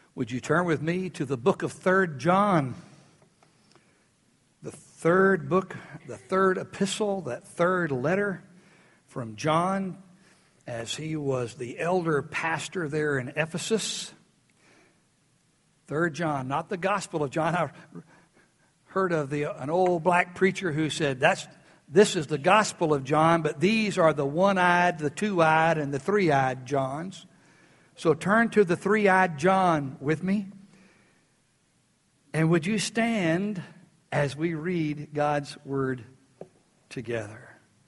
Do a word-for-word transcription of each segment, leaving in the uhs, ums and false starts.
Would you turn with me to the book of Third John? The third book, the third epistle, that third letter from John as he was the elder pastor there in Ephesus. Third John, not the Gospel of John. I heard of the an old black preacher who said, "That's this is the Gospel of John, but these are the one-eyed, the two-eyed, and the three-eyed Johns." So turn to the three-eyed John with me. And would you stand as we read God's Word together?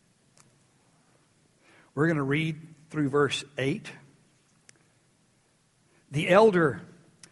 We're going to read through verse eight. The elder,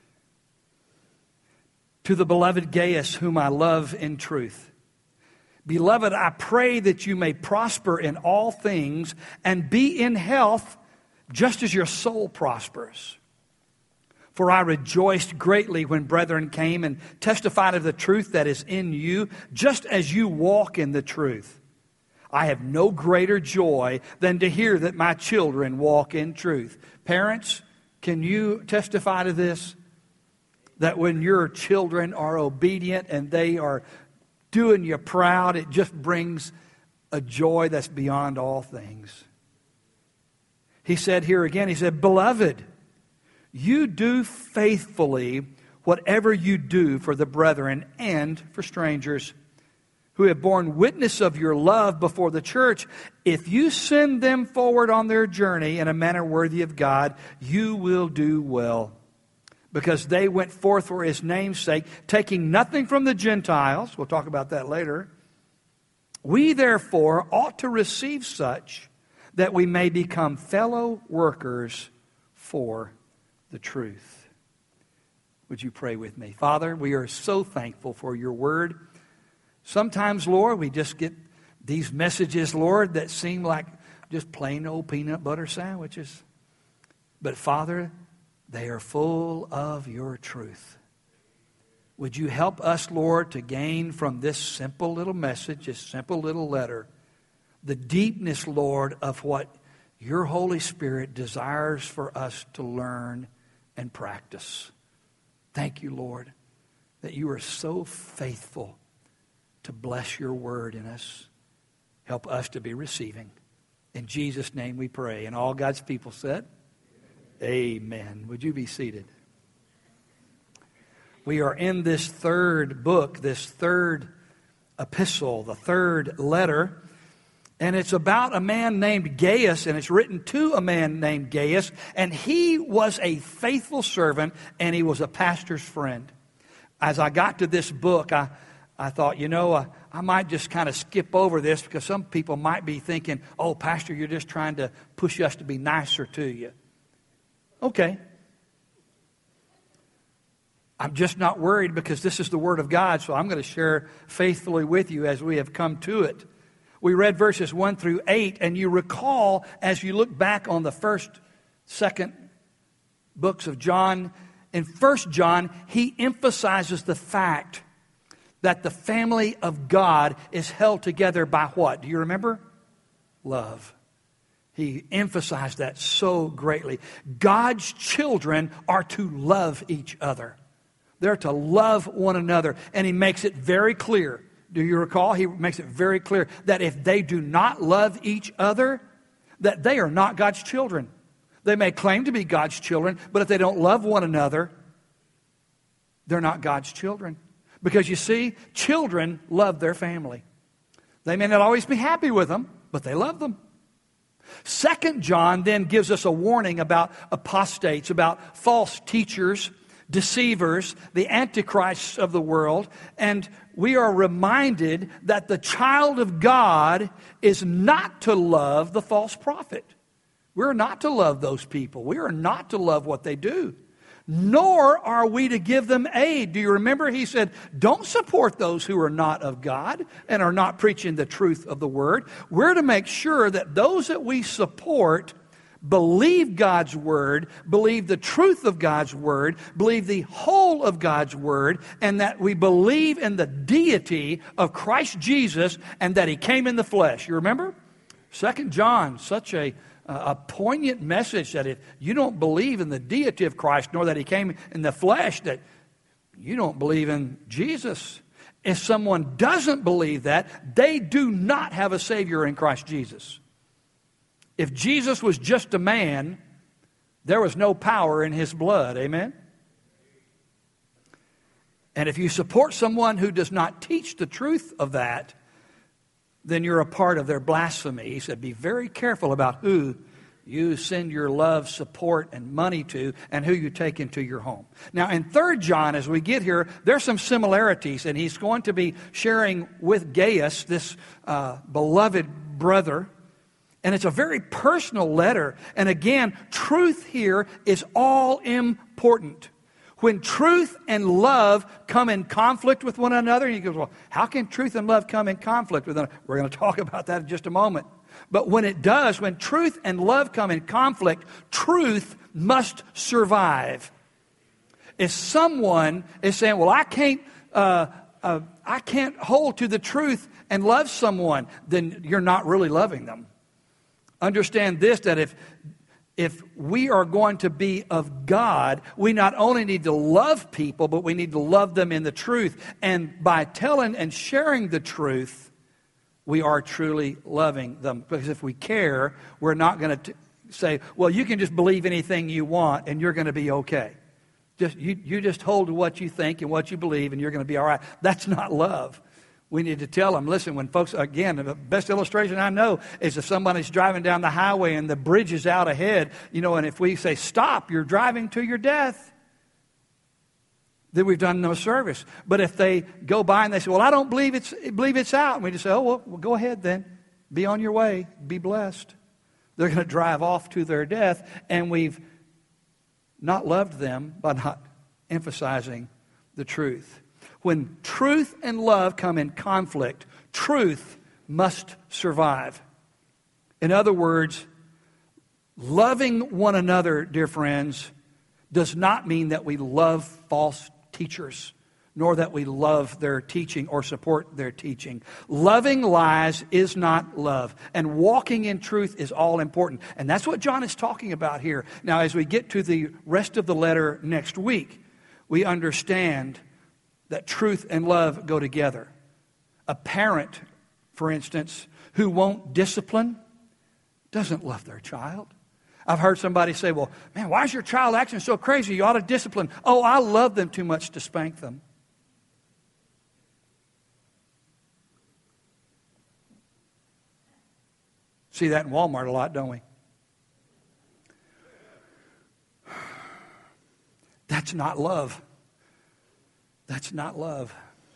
to the beloved Gaius, whom I love in truth. Beloved, I pray that you may prosper in all things and be in health just as your soul prospers. For I rejoiced greatly when brethren came and testified of the truth that is in you, just as you walk in the truth. I have no greater joy than to hear that my children walk in truth. Parents, can you testify to this? That when your children are obedient and they are doing you proud, it just brings a joy that's beyond all things. He said here again, he said, Beloved, you do faithfully whatever you do for the brethren and for strangers who have borne witness of your love before the church. If you send them forward on their journey in a manner worthy of God, you will do well. Because they went forth for His name's sake, taking nothing from the Gentiles. We'll talk about that later. We therefore ought to receive such that we may become fellow workers for the truth. Would you pray with me? Father, we are so thankful for your word. Sometimes, Lord, we just get these messages, Lord, that seem like just plain old peanut butter sandwiches. But Father, they are full of your truth. Would you help us, Lord, to gain from this simple little message, this simple little letter, the deepness, Lord, of what your Holy Spirit desires for us to learn and practice. Thank you, Lord, that you are so faithful to bless your word in us. Help us to be receiving. In Jesus' name we pray. And all God's people said, Amen. Would you be seated? We are in this third book, this third epistle, the third letter. And it's about a man named Gaius, and it's written to a man named Gaius. And he was a faithful servant, and he was a pastor's friend. As I got to this book, I, I thought, you know, I, I might just kind of skip over this because some people might be thinking, oh, Pastor, you're just trying to push us to be nicer to you. Okay. I'm just not worried because this is the Word of God, so I'm going to share faithfully with you as we have come to it. We read verses one through eight, and you recall as you look back on the first, second books of John, in First John, he emphasizes the fact that the family of God is held together by what? Do you remember? Love. He emphasized that so greatly. God's children are to love each other. They're to love one another, and he makes it very clear. Do you recall? He makes it very clear that if they do not love each other, that they are not God's children. They may claim to be God's children, but if they don't love one another, they're not God's children. Because you see, children love their family. They may not always be happy with them, but they love them. Second John then gives us a warning about apostates, about false teachers, deceivers, the antichrists of the world, and we are reminded that the child of God is not to love the false prophet. We're not to love those people. We are not to love what they do. Nor are we to give them aid. Do you remember he said, don't support those who are not of God and are not preaching the truth of the word. We're to make sure that those that we support believe God's word, believe the truth of God's word, believe the whole of God's word, and that we believe in the deity of Christ Jesus and that he came in the flesh. You remember? Second John, such a a poignant message that if you don't believe in the deity of Christ, nor that he came in the flesh, that you don't believe in Jesus. If someone doesn't believe that, they do not have a Savior in Christ Jesus. If Jesus was just a man, there was no power in his blood. Amen? And if you support someone who does not teach the truth of that, then you're a part of their blasphemy. He said, be very careful about who you send your love, support, and money to, and who you take into your home. Now, in Third John, as we get here, there's some similarities, and he's going to be sharing with Gaius, this uh, beloved brother, and it's a very personal letter. And again, truth here is all important. When truth and love come in conflict with one another, and he goes, well, how can truth and love come in conflict with one another? We're going to talk about that in just a moment. But when it does, when truth and love come in conflict, truth must survive. If someone is saying, well, I can't, uh, uh, I can't hold to the truth and love someone, then you're not really loving them. Understand this, that if If we are going to be of God, we not only need to love people, but we need to love them in the truth. And by telling and sharing the truth, we are truly loving them. Because if we care, we're not going to say, well, you can just believe anything you want and you're going to be okay. Just you, you just hold to what you think and what you believe and you're going to be all right. That's not love. We need to tell them, listen, when folks, again, the best illustration I know is if somebody's driving down the highway and the bridge is out ahead, you know, and if we say, stop, you're driving to your death, then we've done no service. But if they go by and they say, well, I don't believe it's, believe it's out, and we just say, oh, well, well, go ahead then. Be on your way. Be blessed. They're going to drive off to their death, and we've not loved them by not emphasizing the truth. When truth and love come in conflict, truth must survive. In other words, loving one another, dear friends, does not mean that we love false teachers, nor that we love their teaching or support their teaching. Loving lies is not love, and walking in truth is all important. And that's what John is talking about here. Now, as we get to the rest of the letter next week, we understand that truth and love go together. A parent, for instance, who won't discipline doesn't love their child. I've heard somebody say, well, man, why is your child acting so crazy? You ought to discipline. Oh, I love them too much to spank them. See that in Walmart a lot, don't we? That's not love. That's not love.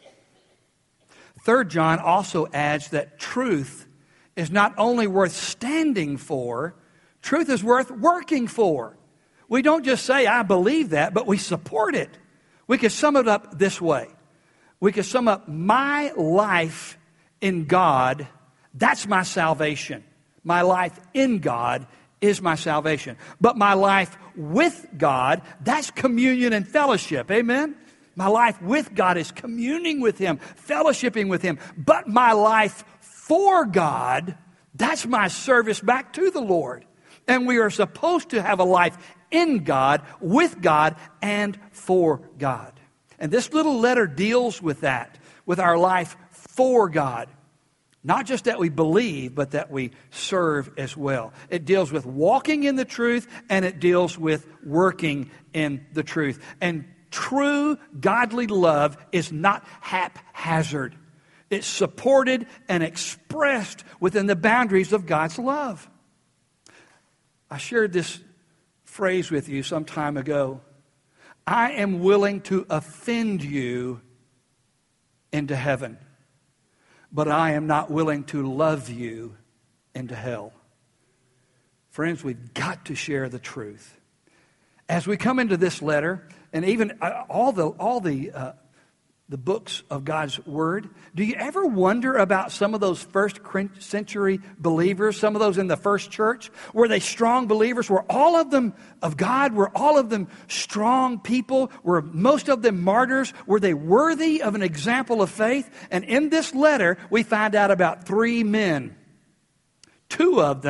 Third John also adds that truth is not only worth standing for, truth is worth working for. We don't just say, I believe that, but we support it. We could sum it up this way. We could sum up my life in God, that's my salvation. My life in God is my salvation. But my life with God, that's communion and fellowship. Amen? My life with God is communing with Him, fellowshipping with Him. But my life for God, that's my service back to the Lord. And we are supposed to have a life in God, with God, and for God. And this little letter deals with that, with our life for God. Not just that we believe, but that we serve as well. It deals with walking in the truth, and it deals with working in the truth. And true godly love is not haphazard. It's supported and expressed within the boundaries of God's love. I shared this phrase with you some time ago. I am willing to offend you into heaven, but I am not willing to love you into hell. Friends, we've got to share the truth. As we come into this letter, and even uh, all the all the uh, the books of God's Word, do you ever wonder about some of those first century believers, some of those in the first church? Were they strong believers? Were all of them of God? Were all of them strong people? Were most of them martyrs? Were they worthy of an example of faith? And in this letter, we find out about three men. Two of them,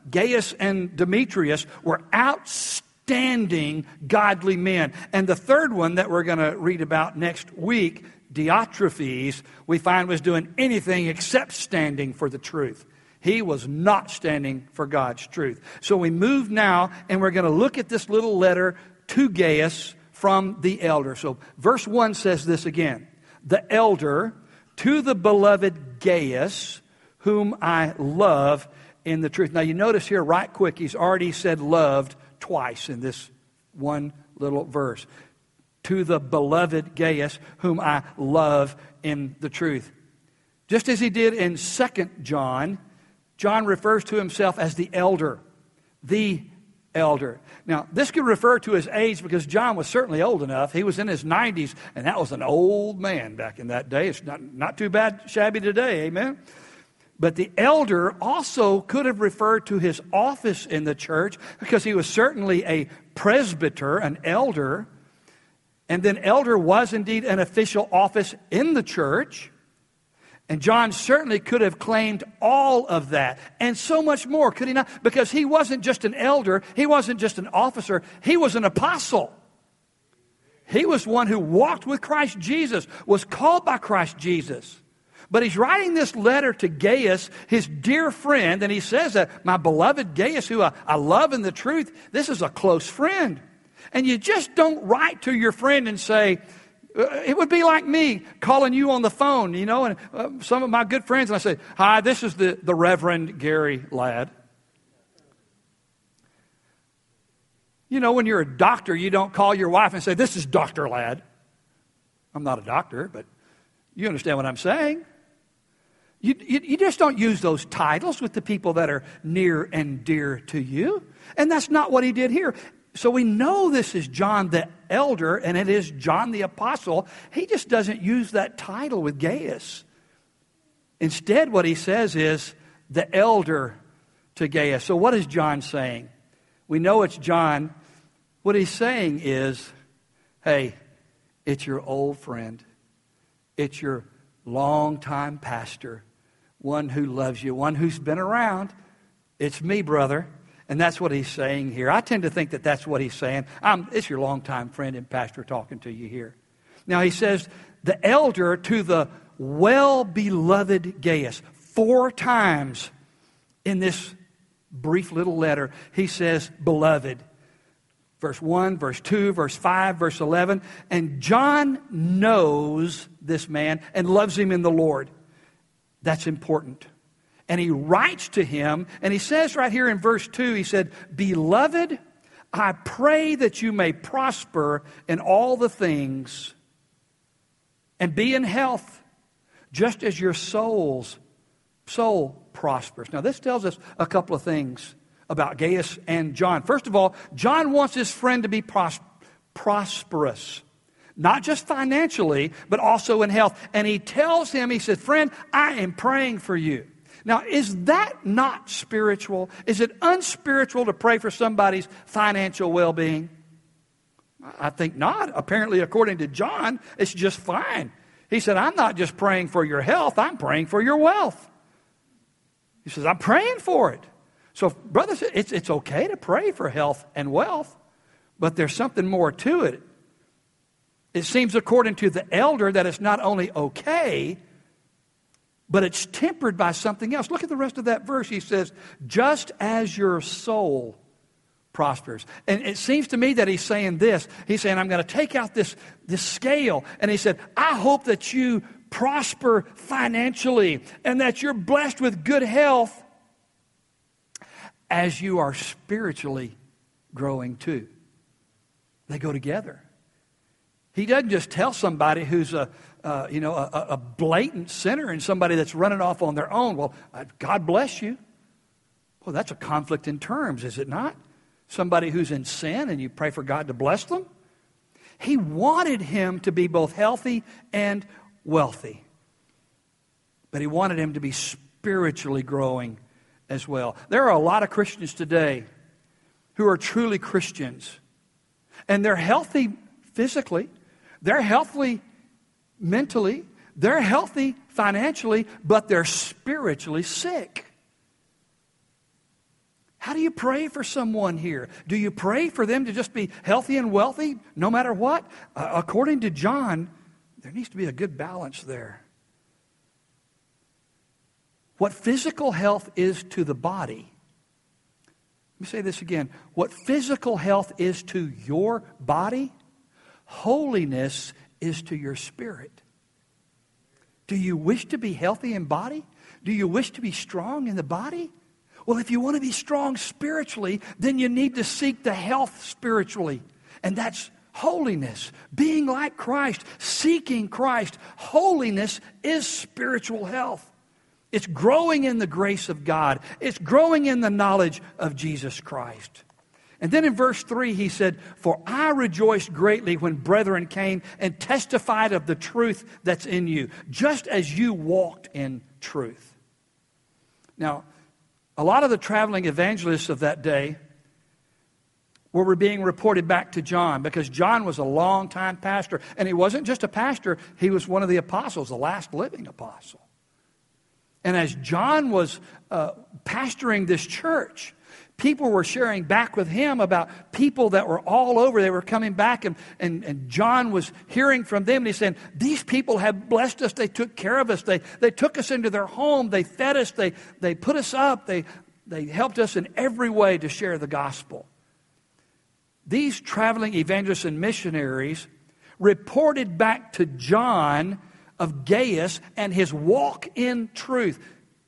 Gaius and Demetrius were outstanding godly men. And the third one that we're going to read about next week, Diotrephes, we find was doing anything except standing for the truth. He was not standing for God's truth. So we move now, and we're going to look at this little letter to Gaius from the elder. So verse one says this again. The elder, to the beloved Gaius, whom I love in the truth. Now you notice here right quick, he's already said loved twice in this one little verse. To the beloved Gaius, whom I love in the truth. Just as he did in Second John, John refers to himself as the elder, the elder. Now, this could refer to his age because John was certainly old enough. He was in his nineties, and that was an old man back in that day. It's not, not too bad shabby today, amen? But the elder also could have referred to his office in the church because he was certainly a presbyter, an elder. And then elder was indeed an official office in the church. And John certainly could have claimed all of that and so much more, could he not? Because he wasn't just an elder. He wasn't just an officer. He was an apostle. He was one who walked with Christ Jesus, was called by Christ Jesus. But he's writing this letter to Gaius, his dear friend, and he says that my beloved Gaius, who I, I love in the truth, this is a close friend. And you just don't write to your friend and say, it would be like me calling you on the phone, you know, and uh, some of my good friends, and I say, hi, this is the, the Reverend Gary Ladd. You know, when you're a doctor, you don't call your wife and say, this is Doctor Ladd. I'm not a doctor, but you understand what I'm saying. You, you, you just don't use those titles with the people that are near and dear to you. And that's not what he did here. So we know this is John the elder, and it is John the apostle. He just doesn't use that title with Gaius. Instead, what he says is the elder to Gaius. So what is John saying? We know it's John. What he's saying is, hey, it's your old friend. It's your longtime pastor, one who loves you, one who's been around. It's me, brother. And that's what he's saying here. I tend to think that that's what he's saying. I'm, it's your longtime friend and pastor talking to you here. Now he says, the elder to the well-beloved Gaius. Four times in this brief little letter, he says, beloved. Verse one, verse two, verse five, verse eleven. And John knows this man and loves him in the Lord. That's important. And he writes to him, and he says right here in verse two, he said, beloved, I pray that you may prosper in all the things and be in health, just as your soul's soul prospers. Now, this tells us a couple of things about Gaius and John. First of all, John wants his friend to be pros- prosperous. Not just financially, but also in health. And he tells him, he said, friend, I am praying for you. Now, is that not spiritual? Is it unspiritual to pray for somebody's financial well-being? I think not. Apparently, according to John, it's just fine. He said, I'm not just praying for your health, I'm praying for your wealth. He says, I'm praying for it. So, brothers, it's, it's okay to pray for health and wealth, but there's something more to it. It seems, according to the elder, that it's not only okay, but it's tempered by something else. Look at the rest of that verse. He says, just as your soul prospers. And it seems to me that he's saying this. He's saying, I'm going to take out this, this scale. And he said, I hope that you prosper financially and that you're blessed with good health as you are spiritually growing too. They go together. He doesn't just tell somebody who's a, uh, you know, a, a blatant sinner and somebody that's running off on their own, well, God bless you. Well, that's a conflict in terms, is it not? Somebody who's in sin and you pray for God to bless them. He wanted him to be both healthy and wealthy. But he wanted him to be spiritually growing as well. There are a lot of Christians today who are truly Christians. And they're healthy physically. They're healthy mentally. They're healthy financially, but they're spiritually sick. How do you pray for someone here? Do you pray for them to just be healthy and wealthy no matter what? Uh, according to John, there needs to be a good balance there. What physical health is to the body, let me say this again. What physical health is to your body, holiness is to your spirit. Do you wish to be healthy in body? Do you wish to be strong in the body? Well, if you want to be strong spiritually, then you need to seek the health spiritually. And that's holiness, being like Christ, seeking Christ. Holiness is spiritual health. It's growing in the grace of God. It's growing in the knowledge of Jesus Christ. And then in verse three he said, "For I rejoiced greatly when brethren came and testified of the truth that's in you, just as you walked in truth." Now, a lot of the traveling evangelists of that day were being reported back to John, because John was a long-time pastor. And he wasn't just a pastor, he was one of the apostles, the last living apostle. And as John was uh, pastoring this church, people were sharing back with him about people that were all over. They were coming back, and, and, and John was hearing from them. And he's saying, these people have blessed us. They took care of us. They, they took us into their home. They fed us. They, they put us up. They, they helped us in every way to share the gospel. These traveling evangelists and missionaries reported back to John of Gaius and his walk in truth.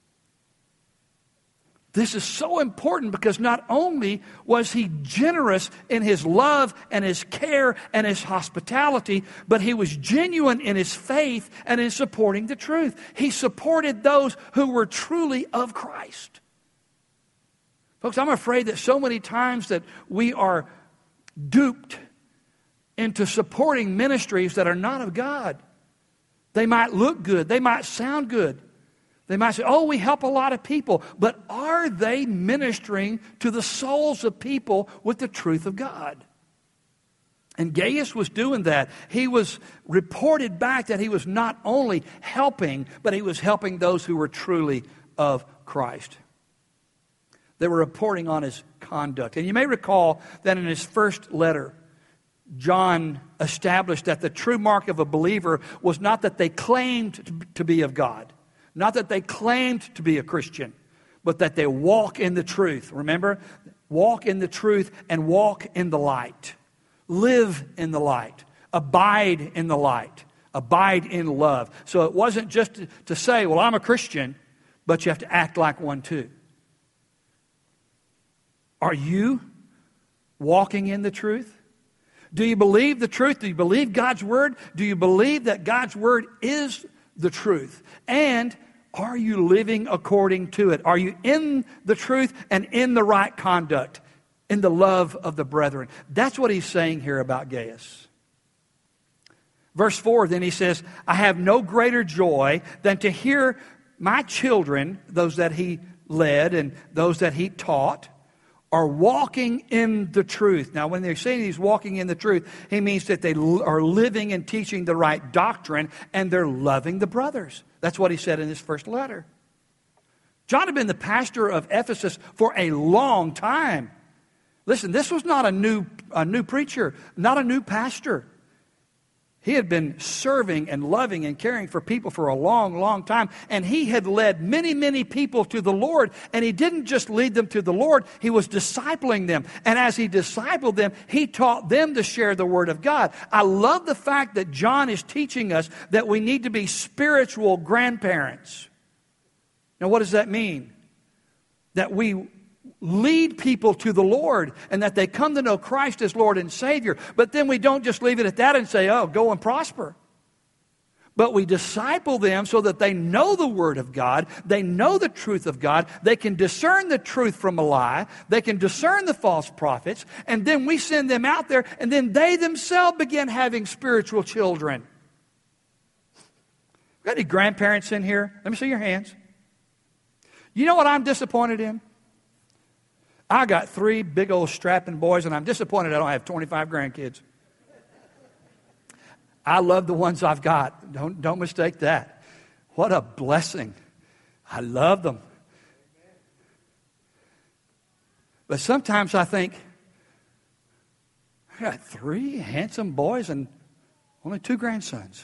This is so important because not only was he generous in his love and his care and his hospitality, but he was genuine in his faith and in supporting the truth. He supported those who were truly of Christ. Folks, I'm afraid that so many times that we are duped into supporting ministries that are not of God. They might look good. They might sound good. They might say, oh, we help a lot of people. But are they ministering to the souls of people with the truth of God? And Gaius was doing that. He was reported back that he was not only helping, but he was helping those who were truly of Christ. They were reporting on his conduct. And you may recall that in his first letter, John established that the true mark of a believer was not that they claimed to be of God, not that they claimed to be a Christian, but that they walk in the truth. Remember? Walk in the truth and walk in the light. Live in the light. Abide in the light. Abide in love. So it wasn't just to, to say, well, I'm a Christian, but you have to act like one too. Are you walking in the truth? Do you believe the truth? Do you believe God's Word? Do you believe that God's Word is the truth? And are you living according to it? Are you in the truth and in the right conduct, in the love of the brethren? That's what he's saying here about Gaius. Verse four, then he says, I have no greater joy than to hear my children, those that he led and those that he taught, are walking in the truth. Now, when they're saying he's walking in the truth, he means that they are living and teaching the right doctrine, and they're loving the brothers. That's what he said in his first letter. John had been the pastor of Ephesus for a long time. Listen, this was not a new, a new preacher, not a new pastor. He had been serving and loving and caring for people for a long, long time. And he had led many, many people to the Lord. And he didn't just lead them to the Lord. He was discipling them. And as he discipled them, he taught them to share the Word of God. I love the fact that John is teaching us that we need to be spiritual grandparents. Now, what does that mean? That we lead people to the Lord and that they come to know Christ as Lord and Savior. But then we don't just leave it at that and say, oh, go and prosper. But we disciple them so that they know the Word of God. They know the truth of God. They can discern the truth from a lie. They can discern the false prophets. And then we send them out there, and then they themselves begin having spiritual children. Got any grandparents in here? Let me see your hands. You know what I'm disappointed in? I got three big old strapping boys, and I'm disappointed I don't have twenty-five grandkids. I love the ones I've got. Don't, don't mistake that. What a blessing. I love them. But sometimes I think, I got three handsome boys and only two grandsons.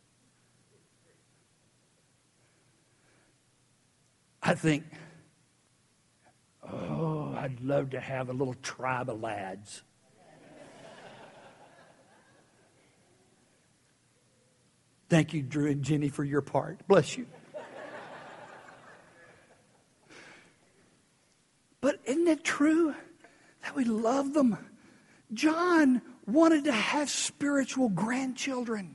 I think, oh, I'd love to have a little tribe of lads. Thank you, Drew and Jenny, for your part. Bless you. But isn't it true that we love them? John wanted to have spiritual grandchildren.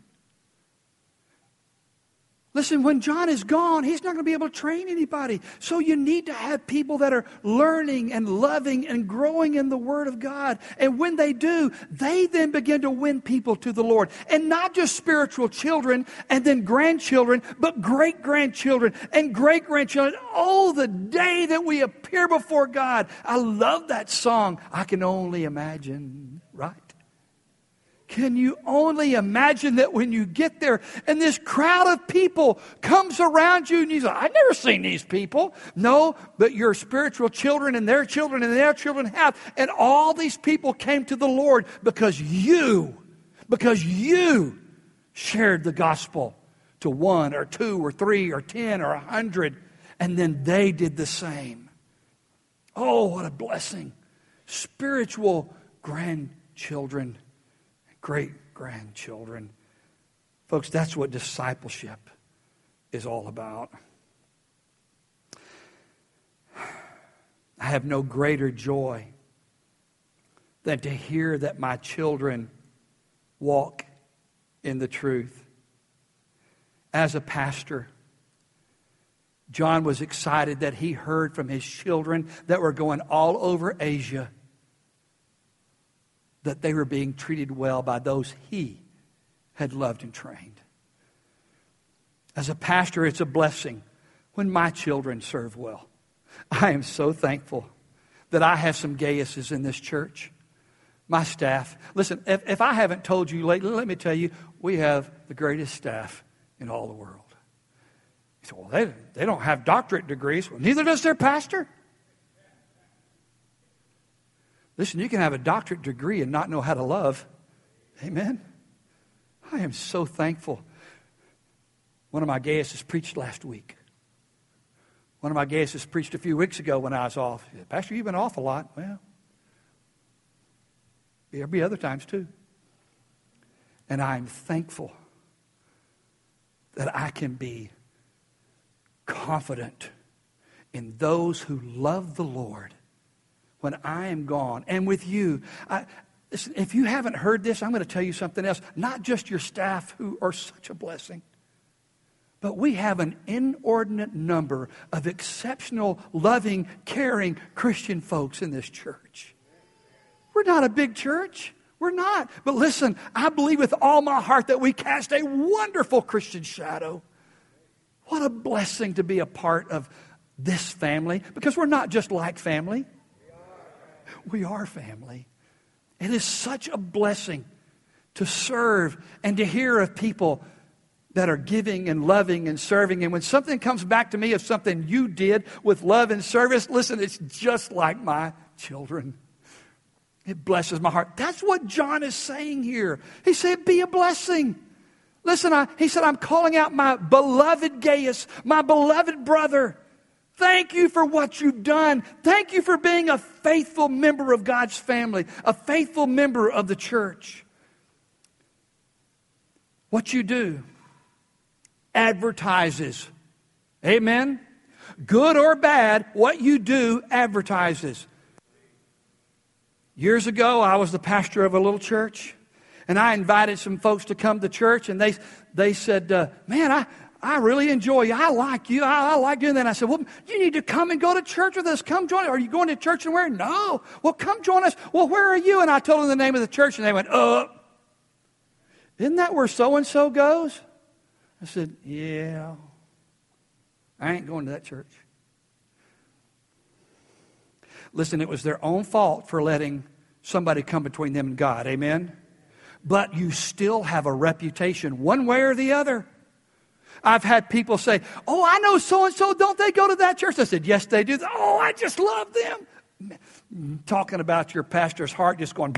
Listen, when John is gone, he's not going to be able to train anybody. So you need to have people that are learning and loving and growing in the Word of God. And when they do, they then begin to win people to the Lord. And not just spiritual children and then grandchildren, but great-grandchildren and great-grandchildren. Oh, the day that we appear before God. I love that song. I can only imagine, right? Can you only imagine that when you get there and this crowd of people comes around you and you say, I've never seen these people. No, but your spiritual children and their children and their children have. And all these people came to the Lord because you, because you shared the gospel to one or two or three or ten or a hundred. And then they did the same. Oh, what a blessing. Spiritual grandchildren. Great-grandchildren. Folks, that's what discipleship is all about. I have no greater joy than to hear that my children walk in the truth. As a pastor, John was excited that he heard from his children that were going all over Asia that they were being treated well by those he had loved and trained. As a pastor, it's a blessing when my children serve well. I am so thankful that I have some Gaiuses in this church. My staff. Listen, if, if I haven't told you lately, let me tell you, we have the greatest staff in all the world. You say, well, they, they don't have doctorate degrees. Well, neither does their pastor. Listen, you can have a doctorate degree and not know how to love. Amen? I am so thankful. One of my Gaiuses preached last week. One of my Gaiuses preached a few weeks ago when I was off. He said, Pastor, you've been off a lot. Well, there'll be other times too. And I'm thankful that I can be confident in those who love the Lord when I am gone. And with you, I, listen, if you haven't heard this, I'm going to tell you something else. Not just your staff who are such a blessing, but we have an inordinate number of exceptional, loving, caring Christian folks in this church. We're not a big church. We're not. But listen, I believe with all my heart that we cast a wonderful Christian shadow. What a blessing to be a part of this family, because we're not just like family. We are family. It is such a blessing to serve and to hear of people that are giving and loving and serving. And when something comes back to me of something you did with love and service, listen, it's just like my children. It blesses my heart. That's what John is saying here. He said, be a blessing. Listen, I, he said, I'm calling out my beloved Gaius, my beloved brother. Thank you for what you've done. Thank you for being a faithful member of God's family, a faithful member of the church. What you do advertises. Amen? Good or bad, what you do advertises. Years ago, I was the pastor of a little church, and I invited some folks to come to church, and they they said, uh, man, I... I really enjoy you. I like you. I, I like doing that. And I said, well, you need to come and go to church with us. Come join us. Are you going to church and where? No. Well, come join us. Well, where are you? And I told them the name of the church, and they went, uh, isn't that where so-and-so goes? I said, yeah. I ain't going to that church. Listen, it was their own fault for letting somebody come between them and God. Amen? But you still have a reputation one way or the other. I've had people say, oh, I know so-and-so, don't they go to that church? I said, yes, they do. Oh, I just love them. talking about your pastor's heart just going.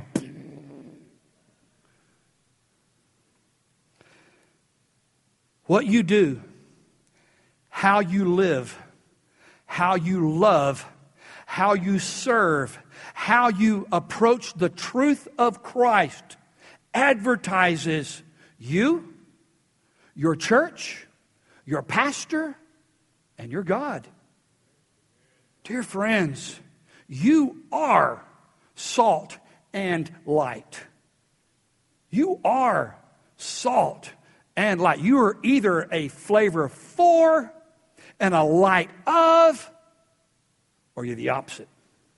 What you do, how you live, how you love, how you serve, how you approach the truth of Christ advertises you, your church, your pastor, and your God. Dear friends, you are salt and light. You are salt and light. You are either a flavor for and a light of, or you're the opposite.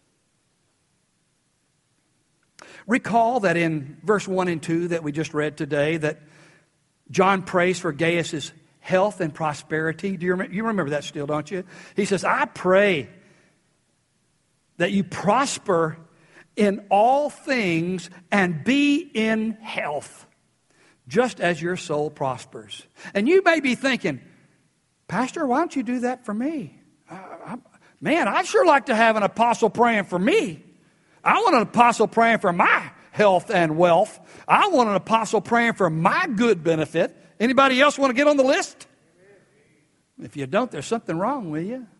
Recall that in verse one and two that we just read today that John prays for Gaius' health and prosperity. Do you remember, you remember that still, don't you? He says, I pray that you prosper in all things and be in health, just as your soul prospers. And you may be thinking, Pastor, why don't you do that for me? Uh, I, man, I'd sure like to have an apostle praying for me. I want an apostle praying for my health and wealth. I want an apostle praying for my good benefit. Anybody else want to get on the list? If you don't, there's something wrong with you.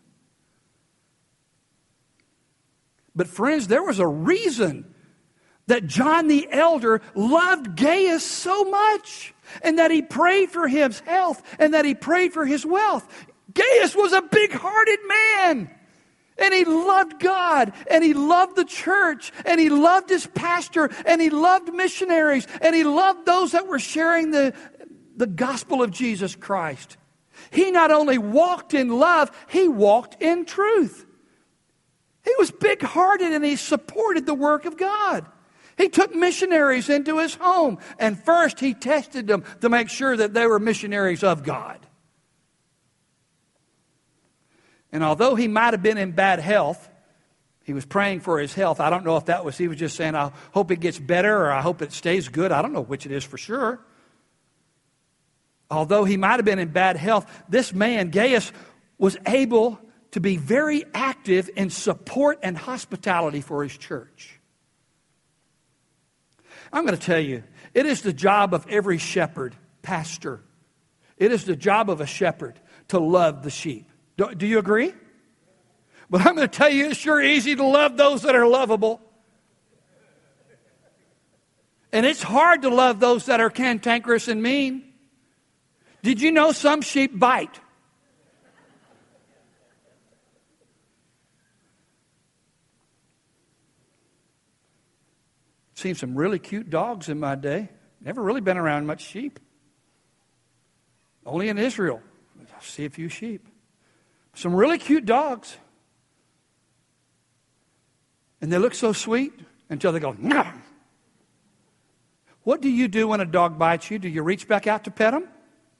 But friends, there was a reason that John the Elder loved Gaius so much, and that he prayed for his health, and that he prayed for his wealth. Gaius was a big-hearted man, and he loved God, and he loved the church, and he loved his pastor, and he loved missionaries, and he loved those that were sharing the, the gospel of Jesus Christ. He not only walked in love, he walked in truth. He was big-hearted, and he supported the work of God. He took missionaries into his home, and first he tested them to make sure that they were missionaries of God. And although he might have been in bad health, he was praying for his health. I don't know if that was, he was just saying, I hope it gets better, or I hope it stays good. I don't know which it is for sure. Although he might have been in bad health, this man, Gaius, was able to be very active in support and hospitality for his church. I'm going to tell you, it is the job of every shepherd, pastor. It is the job of a shepherd to love the sheep. Do, do you agree? But I'm going to tell you, it's sure easy to love those that are lovable. And it's hard to love those that are cantankerous and mean. Did you know some sheep bite? Seen some really cute dogs in my day. Never really been around much sheep. Only in Israel. I see a few sheep. Some really cute dogs. And they look so sweet until they go, no. What do you do when a dog bites you? Do you reach back out to pet him?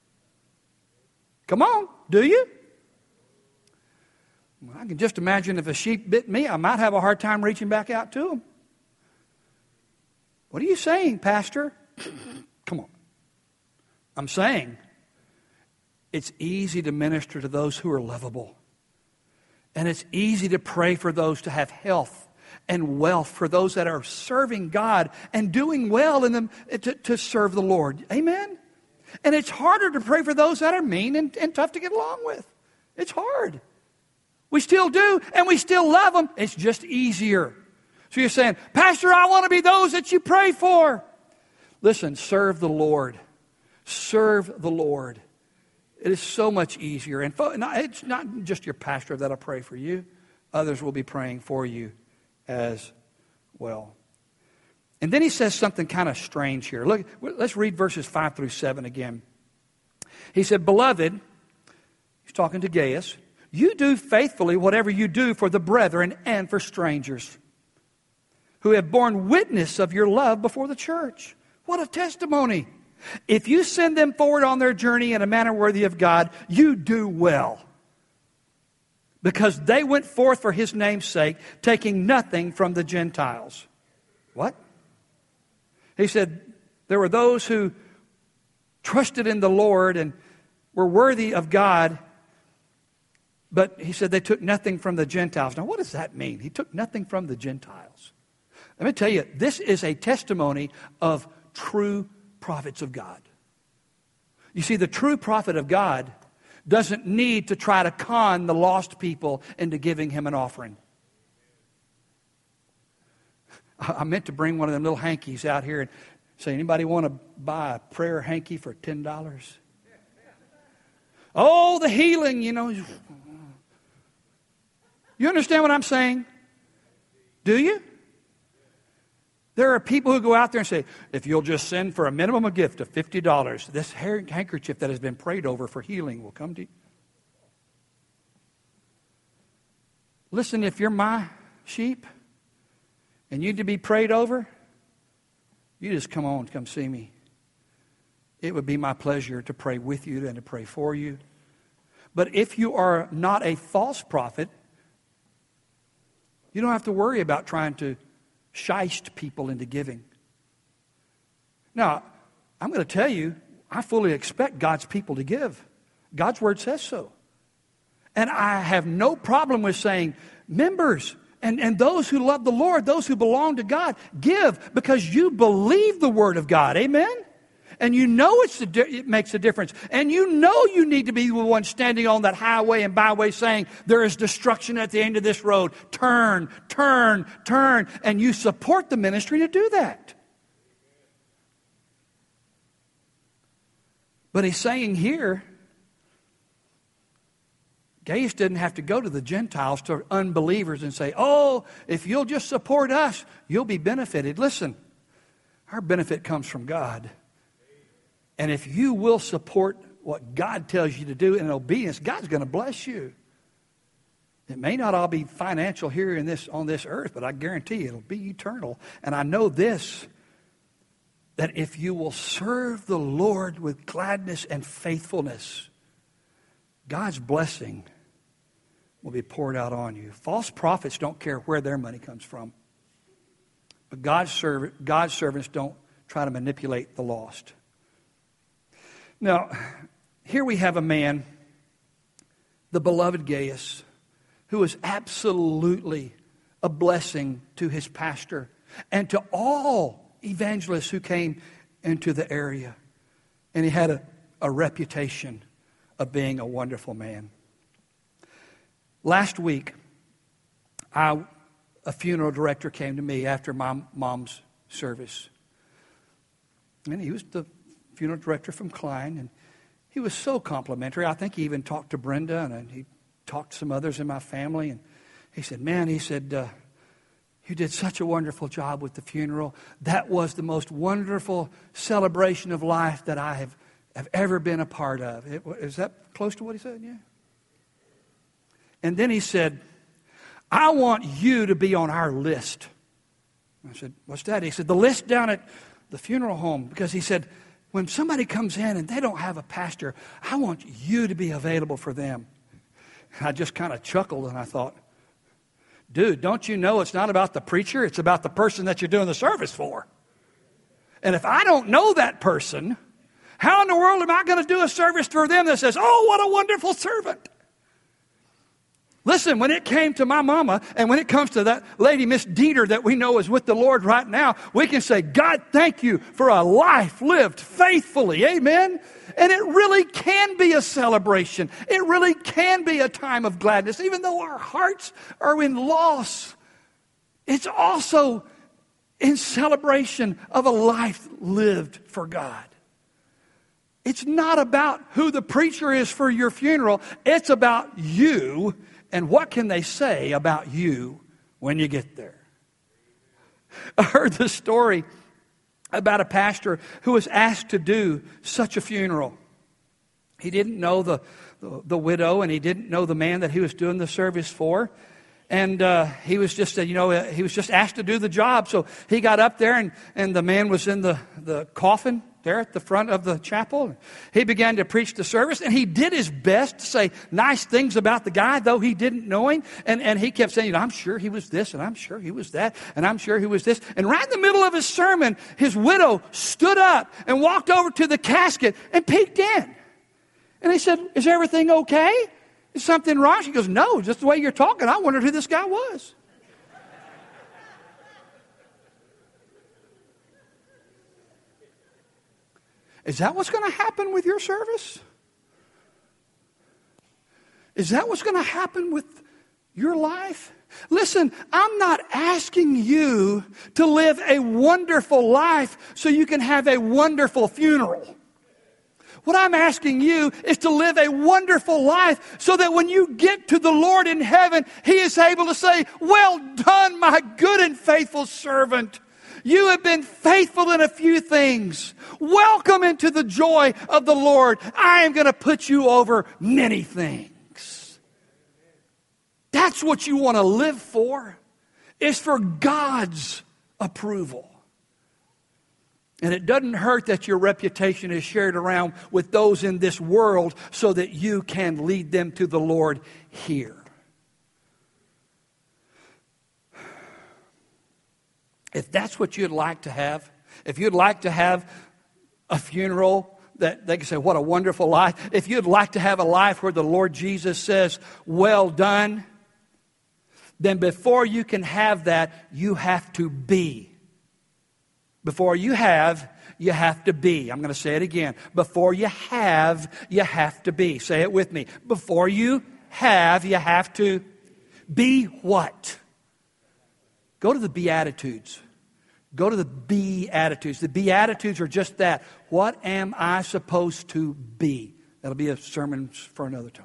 Come on, do you? Well, I can just imagine if a sheep bit me, I might have a hard time reaching back out to him. What are you saying, Pastor? Come on. I'm saying it's easy to minister to those who are lovable. And it's easy to pray for those to have health and wealth, for those that are serving God and doing well in them to, to serve the Lord. Amen? And it's harder to pray for those that are mean and, and tough to get along with. It's hard. We still do, and we still love them. It's just easier. So you're saying, Pastor, I want to be those that you pray for. Listen, serve the Lord. Serve the Lord. It is so much easier. And it's not just your pastor that'll pray for you. Others will be praying for you as well. And then he says something kind of strange here. Look, let's read verses five through seven again. He said, Beloved, he's talking to Gaius, you do faithfully whatever you do for the brethren and for strangers, who have borne witness of your love before the church. What a testimony. If you send them forward on their journey in a manner worthy of God, you do well. Because they went forth for his name's sake, taking nothing from the Gentiles. What? He said, there were those who trusted in the Lord and were worthy of God. But he said they took nothing from the Gentiles. Now, what does that mean? He took nothing from the Gentiles. Let me tell you, this is a testimony of true prophets of God. You see, the true prophet of God doesn't need to try to con the lost people into giving him an offering. I meant to bring one of them little hankies out here and say, anybody want to buy a prayer hanky for ten dollars? Oh, the healing, you know. You understand what I'm saying? Do you? There are people who go out there and say, if you'll just send for a minimum of gift of fifty dollars, this handkerchief that has been prayed over for healing will come to you. Listen, if you're my sheep and you need to be prayed over, you just come on, come see me. It would be my pleasure to pray with you and to pray for you. But if you are not a false prophet, you don't have to worry about trying to shist people into giving. Now, I'm going to tell you, I fully expect God's people to give. God's word says so. And I have no problem with saying, members and, and those who love the Lord, those who belong to God, give because you believe the word of God. Amen? And you know it's a di- it makes a difference. And you know you need to be the one standing on that highway and byway saying, there is destruction at the end of this road. Turn, turn, turn. And you support the ministry to do that. But he's saying here, Gaius didn't have to go to the Gentiles, to unbelievers, and say, oh, if you'll just support us, you'll be benefited. Listen, our benefit comes from God. And if you will support what God tells you to do in obedience, God's going to bless you. It may not all be financial here in this on this earth, but I guarantee you it'll be eternal. And I know this, that if you will serve the Lord with gladness and faithfulness, God's blessing will be poured out on you. False prophets don't care where their money comes from. But God's, serv- God's servants don't try to manipulate the lost. Now, here we have a man, the beloved Gaius, who was absolutely a blessing to his pastor and to all evangelists who came into the area. And he had a, a reputation of being a wonderful man. Last week, I, a funeral director came to me after my mom's service. And he was the funeral director from Klein, and he was so complimentary. I think he even talked to Brenda, and he talked to some others in my family, and he said, man, he said, uh, you did such a wonderful job with the funeral. That was the most wonderful celebration of life that I have, have ever been a part of. It, is that close to what he said? Yeah. And then he said, I want you to be on our list. I said, what's that? He said, the list down at the funeral home, because he said, when somebody comes in and they don't have a pastor, I want you to be available for them. And I just kind of chuckled and I thought, dude, don't you know it's not about the preacher, it's about the person that you're doing the service for. And if I don't know that person, how in the world am I going to do a service for them that says, oh, what a wonderful servant? Listen, when it came to my mama, and when it comes to that lady, Miss Dieter, that we know is with the Lord right now, we can say, God, thank you for a life lived faithfully. Amen? And it really can be a celebration. It really can be a time of gladness. Even though our hearts are in loss, it's also in celebration of a life lived for God. It's not about who the preacher is for your funeral. It's about you. And what can they say about you when you get there? I heard the story about a pastor who was asked to do such a funeral. He didn't know the, the, the widow, and he didn't know the man that he was doing the service for. And uh, he was just, uh, you know, uh, he was just asked to do the job. So he got up there, and, and the man was in the, the coffin there at the front of the chapel. He began to preach the service, and he did his best to say nice things about the guy, though he didn't know him. And, and he kept saying, you know, I'm sure he was this, and I'm sure he was that, and I'm sure he was this. And right in the middle of his sermon, his widow stood up and walked over to the casket and peeked in. And he said, is everything okay? Is something wrong? She goes, no, just the way you're talking. I wondered who this guy was. Is that what's going to happen with your service? Is that what's going to happen with your life? Listen, I'm not asking you to live a wonderful life so you can have a wonderful funeral. What I'm asking you is to live a wonderful life so that when you get to the Lord in heaven, He is able to say, well done, my good and faithful servant. You have been faithful in a few things. Welcome into the joy of the Lord. I am going to put you over many things. That's what you want to live for, is for God's approval. And it doesn't hurt that your reputation is shared around with those in this world so that you can lead them to the Lord here. If that's what you'd like to have, if you'd like to have a funeral that they can say, what a wonderful life. If you'd like to have a life where the Lord Jesus says, well done, then before you can have that, you have to be. Before you have, you have to be. I'm going to say it again. Before you have, you have to be. Say it with me. Before you have, you have to be what? Go to the Beatitudes. Go to the Beatitudes. The Beatitudes are just that. What am I supposed to be? That'll be a sermon for another time.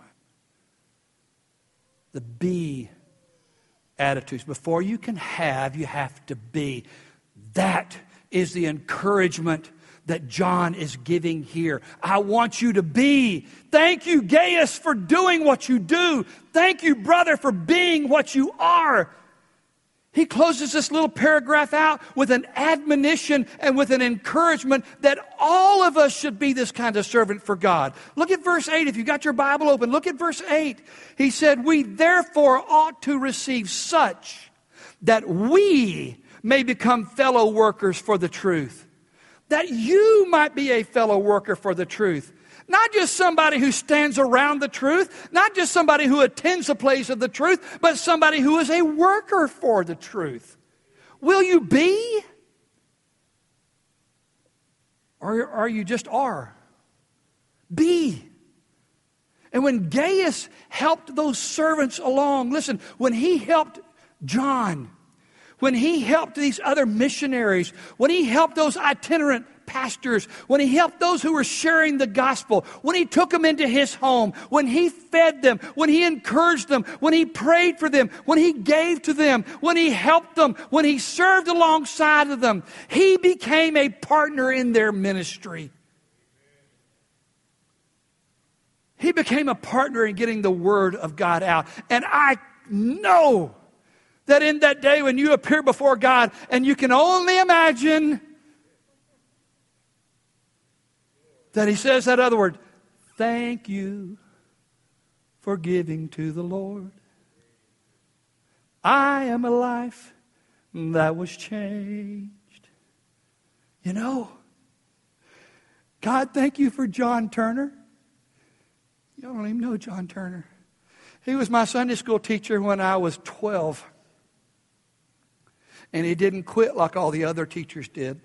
The Beatitudes. Before you can have, you have to be. That is the encouragement that John is giving here. I want you to be. Thank you, Gaius, for doing what you do. Thank you, brother, for being what you are. He closes this little paragraph out with an admonition and with an encouragement that all of us should be this kind of servant for God. Look at verse eight. If you've got your Bible open, look at verse eight. He said, we therefore ought to receive such that we may become fellow workers for the truth. That you might be a fellow worker for the truth. Not just somebody who stands around the truth, not just somebody who attends a place of the truth, but somebody who is a worker for the truth. Will you be? Or are you just are? Be. And when Gaius helped those servants along, listen, when he helped John, when he helped these other missionaries, when he helped those itinerant pastors, when he helped those who were sharing the gospel, when he took them into his home, when he fed them, when he encouraged them, when he prayed for them, when he gave to them, when he helped them, when he served alongside of them, he became a partner in their ministry. He became a partner in getting the word of God out. And I know that in that day when you appear before God, and you can only imagine that He says that other word, thank you for giving to the Lord. I am a life that was changed. You know, God, thank you for John Turner. You don't even know John Turner. He was my Sunday school teacher when I was twelve. And he didn't quit like all the other teachers did.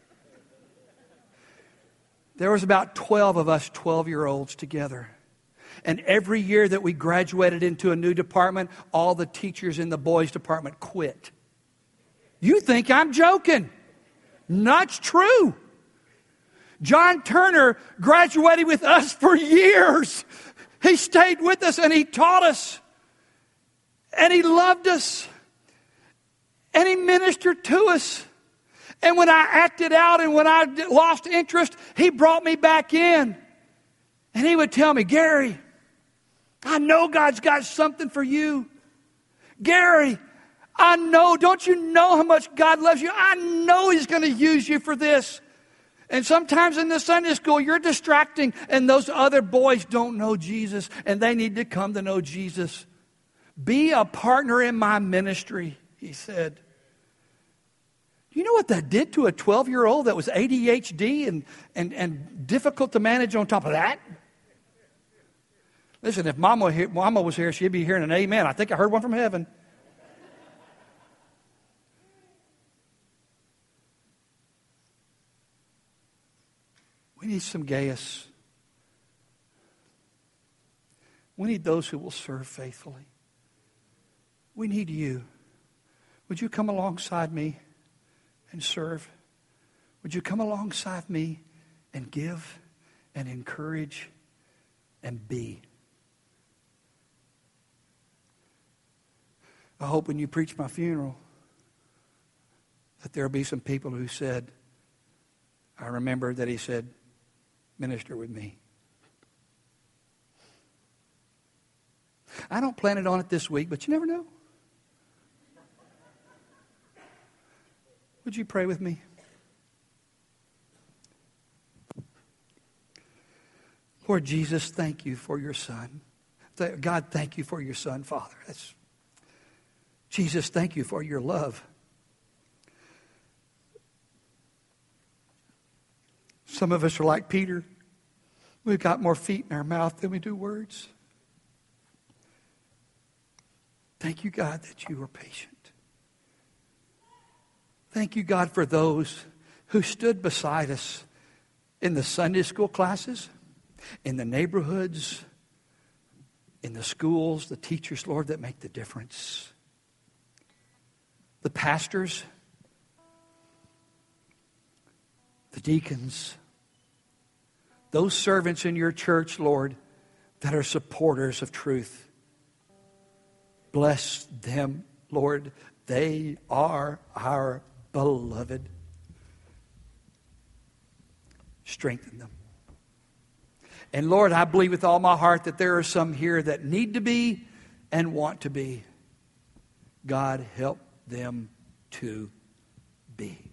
There was about twelve of us twelve-year-olds together. And every year that we graduated into a new department, all the teachers in the boys' department quit. You think I'm joking? Not true. John Turner graduated with us for years. He stayed with us and he taught us. And he loved us. And he ministered to us. And when I acted out and when I lost interest, he brought me back in. And he would tell me, Gary, I know God's got something for you. Gary, I know, don't you know how much God loves you? I know He's going to use you for this. And sometimes in the Sunday school, you're distracting, and those other boys don't know Jesus, and they need to come to know Jesus. Be a partner in my ministry, he said. You know what that did to a twelve-year-old that was A D H D and, and, and difficult to manage on top of that? Listen, if Mama, Mama was here, she'd be hearing an amen. I think I heard one from heaven. We need some Gaius. We need those who will serve faithfully. We need you. Would you come alongside me and serve? Would you come alongside me and give and encourage and be? I hope when you preach my funeral that there will be some people who said, I remember that he said, minister with me. I don't plan it on it this week, but you never know. Would you pray with me? Lord Jesus, thank you for your Son. God, thank you for your Son, Father. That's, Jesus, thank you for your love. Some of us are like Peter. We've got more feet in our mouth than we do words. Thank you, God, that you are patient. Thank you, God, for those who stood beside us in the Sunday school classes, in the neighborhoods, in the schools, the teachers, Lord, that make the difference. The pastors, the deacons, those servants in your church, Lord, that are supporters of truth. Bless them, Lord. They are our beloved. Strengthen them. And Lord, I believe with all my heart that there are some here that need to be and want to be. God, help them to be.